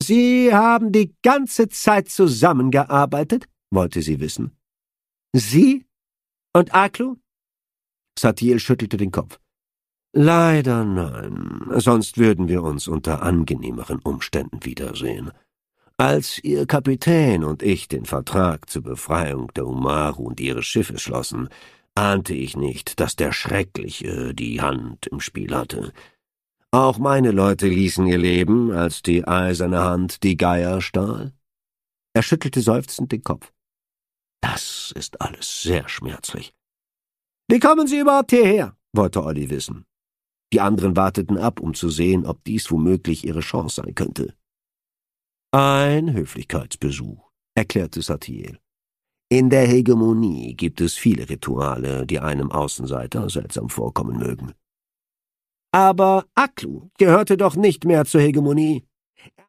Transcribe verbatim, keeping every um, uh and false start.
Sie haben die ganze Zeit zusammengearbeitet? Wollte sie wissen. Sie und Aklu? Sathiel schüttelte den Kopf. Leider nein, sonst würden wir uns unter angenehmeren Umständen wiedersehen. Als Ihr Kapitän und ich den Vertrag zur Befreiung der Umaru und ihres Schiffes schlossen, ahnte ich nicht, dass der Schreckliche die Hand im Spiel hatte. Auch meine Leute ließen ihr Leben, als die eiserne Hand die Geier stahl. Er schüttelte seufzend den Kopf. Das ist alles sehr schmerzlich. Wie kommen Sie überhaupt hierher? Wollte Olli wissen. Die anderen warteten ab, um zu sehen, ob dies womöglich ihre Chance sein könnte. Ein Höflichkeitsbesuch, erklärte Sathiel. In der Hegemonie gibt es viele Rituale, die einem Außenseiter seltsam vorkommen mögen. Aber Aklu gehörte doch nicht mehr zur Hegemonie.